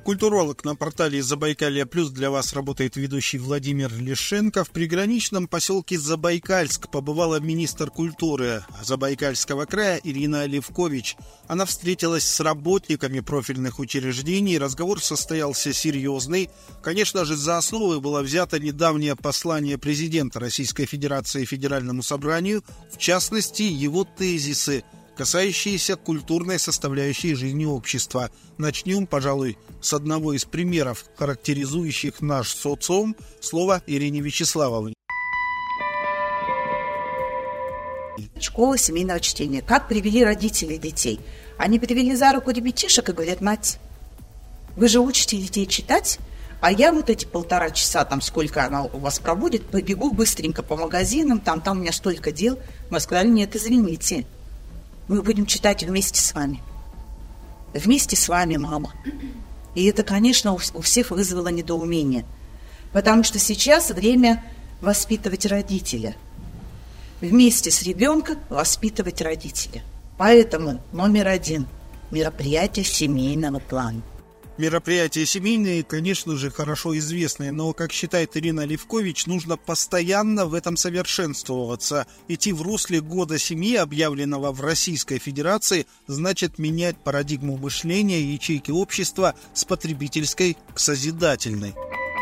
Культуролог на портале «Забайкалье Плюс» для вас работает ведущий Владимир Лишенко. В приграничном поселке Забайкальск побывала министр культуры Забайкальского края Ирина Левкович. Она встретилась с работниками профильных учреждений. Разговор состоялся серьезный. Конечно же, за основу было взято недавнее послание президента Российской Федерации Федеральному собранию, в частности, его тезисы, касающиеся культурной составляющей жизни общества. Начнем, пожалуй, с одного из примеров, характеризующих наш социум. Слово Ирине Вячеславовне. Школа семейного чтения. Как привели родители детей? Они привели за руку ребятишек и говорят: мать, вы же учите детей читать, а я вот эти 1,5 часа, там сколько она у вас пробудет, побегу быстренько по магазинам, там у меня столько дел. Мы сказали: нет, извините, мы будем читать вместе с вами. Вместе с вами, мама. И это, конечно, у всех вызвало недоумение. Потому что сейчас время воспитывать родителя. Вместе с ребенком воспитывать родителя. Поэтому номер 1 – мероприятие семейного плана. Мероприятия семейные, конечно же, хорошо известные, но, как считает Ирина Левкович, нужно постоянно в этом совершенствоваться. Идти в русле года семьи, объявленного в Российской Федерации, значит менять парадигму мышления ячейки общества с потребительской к созидательной.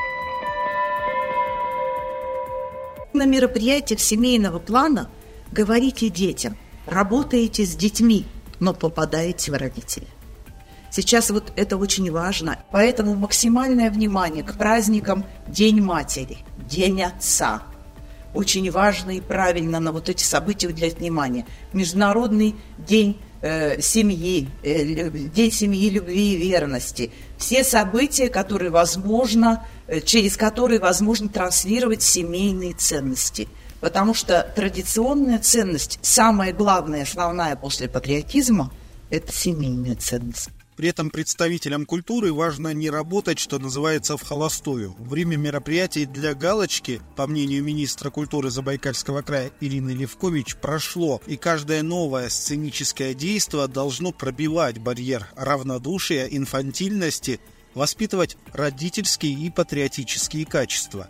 На мероприятиях семейного плана говорите детям, работаете с детьми, но попадаете в родителей. Сейчас вот это очень важно, поэтому максимальное внимание к праздникам День матери, День отца. Очень важно и правильно на вот эти события уделять внимание. Международный день семьи, День семьи, любви и верности. Все события, которые возможно, через которые возможно транслировать семейные ценности. Потому что традиционная ценность, самая главная, основная после патриотизма, это семейная ценность. При этом представителям культуры важно не работать, что называется, в холостую. Время мероприятий для галочки, по мнению министра культуры Забайкальского края Ирины Левкович, прошло, и каждое новое сценическое действие должно пробивать барьер равнодушия, инфантильности, воспитывать родительские и патриотические качества.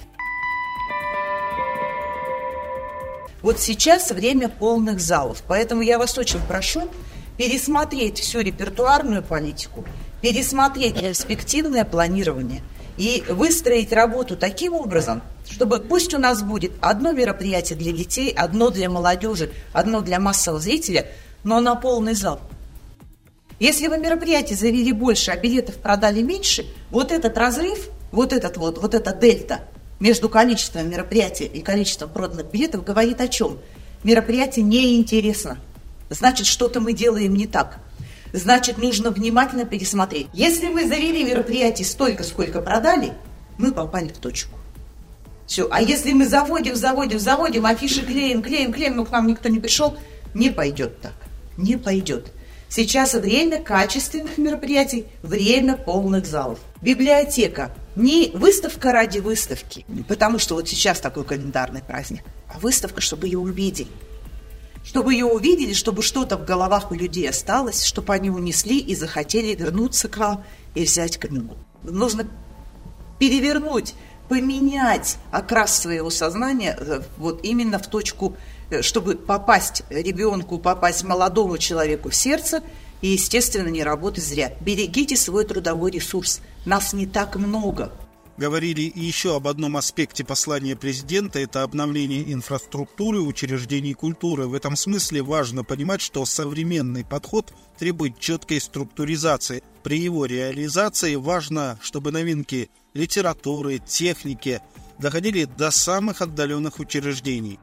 Вот сейчас время полных залов, поэтому я вас очень прошу пересмотреть всю репертуарную политику, пересмотреть перспективное планирование и выстроить работу таким образом, чтобы пусть у нас будет одно мероприятие для детей, одно для молодежи, одно для массового зрителя, но на полный зал. Если вы мероприятие завели больше, а билетов продали меньше, вот этот разрыв, вот эта дельта между количеством мероприятий и количеством проданных билетов говорит о чем? Мероприятие неинтересно. Значит, что-то мы делаем не так. Значит, нужно внимательно пересмотреть. Если мы завели мероприятие столько, сколько продали, мы попали в точку. Все. А если мы заводим, афиши клеим, но к нам никто не пришел, не пойдет так. Не пойдет. Сейчас время качественных мероприятий, время полных залов. Библиотека. Не выставка ради выставки, потому что вот сейчас такой календарный праздник, а выставка, чтобы ее увидели. Чтобы ее увидели, чтобы что-то в головах у людей осталось, чтобы они унесли и захотели вернуться к вам и взять книгу. Нужно перевернуть, поменять окрас своего сознания вот именно в точку, чтобы попасть ребенку, попасть молодому человеку в сердце и, естественно, не работать зря. Берегите свой трудовой ресурс. Нас не так много. Говорили еще об одном аспекте послания президента – это обновление инфраструктуры учреждений культуры. В этом смысле важно понимать, что современный подход требует четкой структуризации. При его реализации важно, чтобы новинки литературы, техники доходили до самых отдаленных учреждений.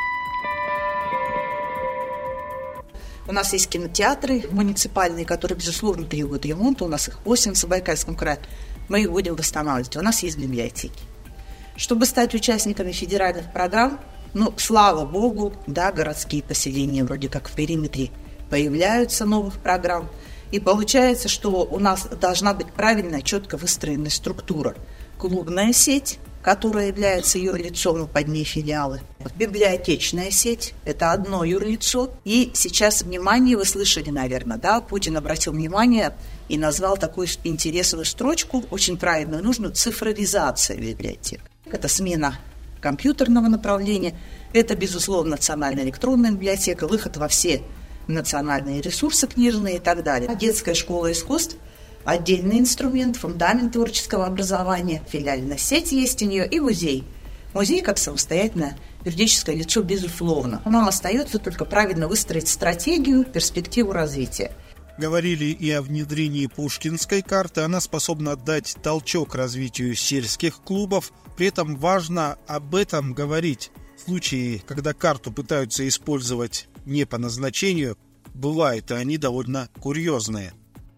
У нас есть кинотеатры муниципальные, которые, безусловно, требуют ремонта. У нас их 8 в Забайкальском крае. Мы их будем восстанавливать. У нас есть библиотеки. Чтобы стать участниками федеральных программ, слава богу, да, городские поселения вроде как в периметре появляются новых программ. И получается, что у нас должна быть правильная, четко выстроенная структура. Клубная сеть, которая является юрлицом, и под ней филиалы. Библиотечная сеть – это одно юрлицо. И сейчас, внимание, вы слышали, наверное, да, Путин обратил внимание и назвал такую интересную строчку, очень правильную, нужную, цифровизация библиотек. Это смена компьютерного направления, это, безусловно, национальная электронная библиотека, выход во все национальные ресурсы книжные и так далее. Детская школа искусств – отдельный инструмент, фундамент творческого образования, филиальная сеть есть у нее и музей. Музей как самостоятельное юридическое лицо, безусловно. Нам остается только правильно выстроить стратегию, перспективу развития. Говорили и о внедрении Пушкинской карты. Она способна дать толчок развитию сельских клубов. При этом важно об этом говорить. В случае, когда карту пытаются использовать не по назначению, бывают и они довольно курьезные.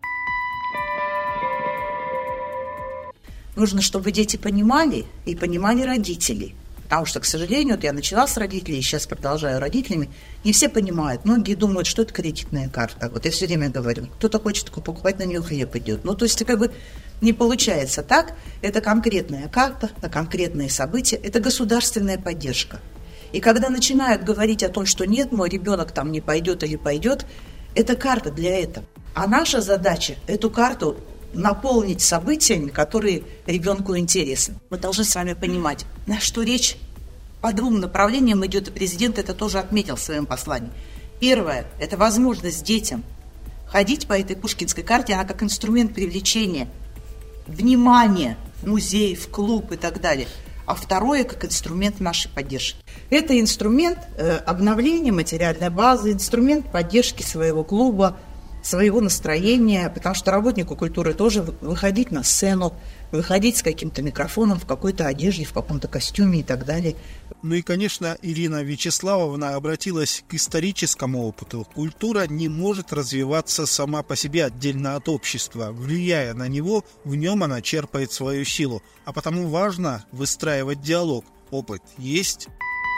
Нужно, чтобы дети понимали и понимали родителей. Потому что, к сожалению, вот я начала с родителей, сейчас продолжаю родителями, не все понимают. Многие думают, что это кредитная карта. Вот я все время говорю, кто-то хочет такую покупать, на нее хлеб идет. Ну, то есть, как бы не получается так. Это конкретная карта, это конкретные события, это государственная поддержка. И когда начинают говорить о том, что нет, мой ребенок там не пойдет или пойдет, это карта для этого. А наша задача эту карту наполнить событиями, которые ребенку интересны. Мы должны с вами понимать, на что речь по двум направлениям идет, и президент это тоже отметил в своем послании. Первое – это возможность детям ходить по этой Пушкинской карте, она как инструмент привлечения внимания в музей, в клуб и так далее. А второе – как инструмент нашей поддержки. Это инструмент обновления материальной базы, инструмент поддержки своего клуба, своего настроения, потому что работнику культуры тоже выходить на сцену, выходить с каким-то микрофоном, в какой-то одежде, в каком-то костюме и так далее. Ну и, конечно, Ирина Вячеславовна обратилась к историческому опыту. Культура не может развиваться сама по себе отдельно от общества. Влияя на него, в нем она черпает свою силу. А потому важно выстраивать диалог. Опыт есть.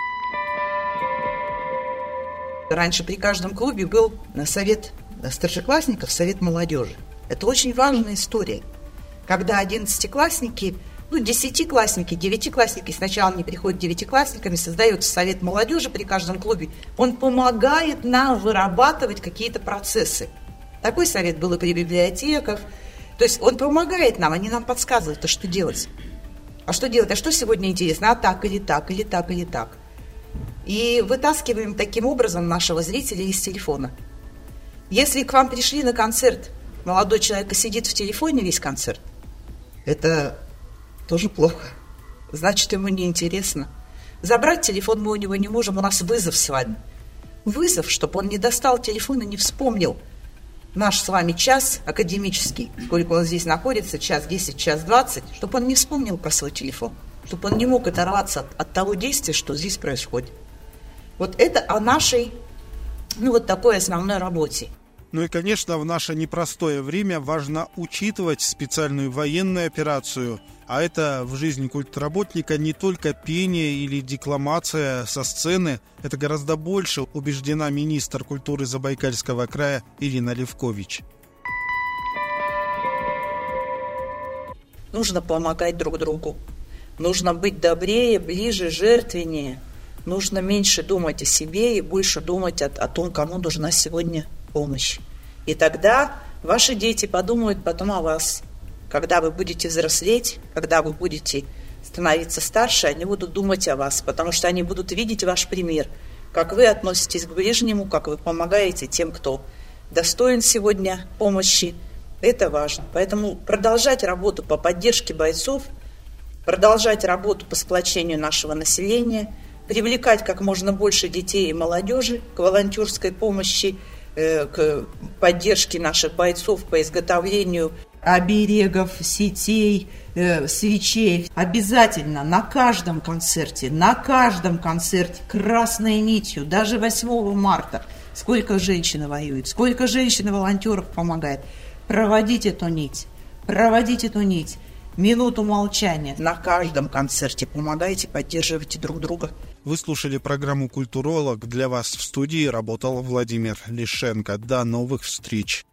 Раньше при каждом клубе был совет старшеклассников, совет молодежи. Это очень важная история. Когда 11-классники, десятиклассники, девятиклассники, сначала они приходят девятиклассниками, создается совет молодежи при каждом клубе. Он помогает нам вырабатывать какие-то процессы. Такой совет был и при библиотеках. То есть он помогает нам, они нам подсказывают, а что делать. А что делать? А что сегодня интересно? А так или так, или так, или так. И вытаскиваем таким образом нашего зрителя из телефона. Если к вам пришли на концерт, молодой человек сидит в телефоне весь концерт, это тоже плохо. Значит, ему неинтересно. Забрать телефон мы у него не можем, у нас вызов с вами. Вызов, чтобы он не достал телефон и не вспомнил наш с вами час академический, сколько он здесь находится, час 10, час 20, чтобы он не вспомнил про свой телефон, чтобы он не мог оторваться от того действия, что здесь происходит. Вот это о нашей, такой основной работе. Ну и, конечно, в наше непростое время важно учитывать специальную военную операцию, а это в жизни культработника не только пение или декламация со сцены, это гораздо больше, убеждена министр культуры Забайкальского края Ирина Левкович. Нужно помогать друг другу, нужно быть добрее, ближе, жертвеннее, нужно меньше думать о себе и больше думать о том, кому нужна сегодня помощь. И тогда ваши дети подумают потом о вас. Когда вы будете взрослеть, когда вы будете становиться старше, они будут думать о вас, потому что они будут видеть ваш пример, как вы относитесь к ближнему, как вы помогаете тем, кто достоин сегодня помощи. Это важно. Поэтому продолжать работу по поддержке бойцов, продолжать работу по сплочению нашего населения, привлекать как можно больше детей и молодежи к волонтерской помощи, к поддержке наших бойцов по изготовлению оберегов, сетей, свечей. Обязательно на каждом концерте красной нитью, даже 8 марта, сколько женщин воюет, сколько женщин и волонтеров помогает. Проводить эту нить. Минуту молчания на каждом концерте. Помогайте, поддерживайте друг друга. Вы слушали программу «Культуролог». Для вас в студии работал Владимир Лишенко. До новых встреч.